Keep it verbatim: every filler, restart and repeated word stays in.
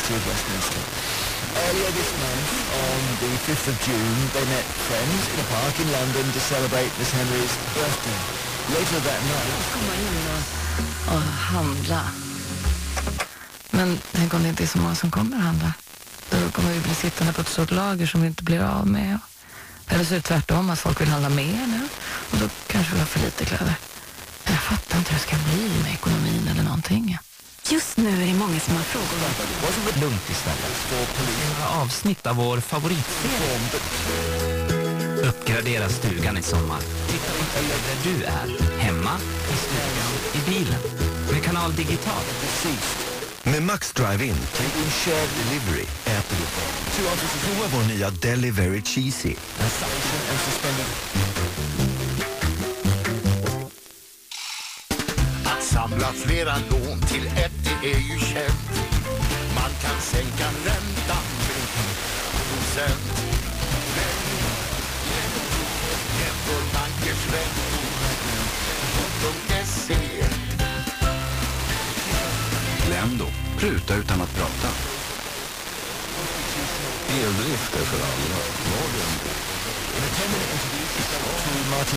University of Westminster. Earlier this month, on the fifth of June, they met friends in a park in London to celebrate Miss Henry's birthday. Later that night... Komma in och, och handla. Men tänk om det inte är så många som kommer att handla. Då kommer vi bli sittande på ett stort lager som vi inte blir av med. Eller så är det tvärtom att folk vill handla mer nu. Och då kanske vi har för lite kläder. Jag fattar inte hur det ska bli med ekonomin eller någonting. Just nu är det många som har frågor. Lugnt istället. Några avsnitt av vår favoritserie. Uppgradera stugan i sommar. Titta på T V där du är. Hemma, i stugan, i bilen. Med Kanal Digital. Med Max Drive-In, take in shared delivery, äter du. Prova vår nya Delivery Cheesy. Att samla flera lån till ett, det är ju känt. Man kan sänka räntan med procent. Men jämför bankers räntor .se. Lendo, pruta utan att prata. Eldrift är för alla.